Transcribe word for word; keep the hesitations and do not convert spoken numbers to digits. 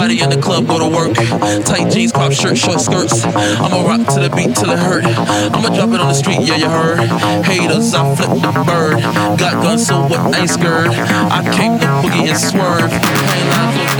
Everybody in the club go to work. Tight jeans, crop shirt, short skirts. I'ma rock to the beat till it hurt. I'ma drop it on the street, yeah, you heard. Haters, I flip the bird. Got guns, so what, I ain't scared. I came to boogie and swerve. Ain't lying,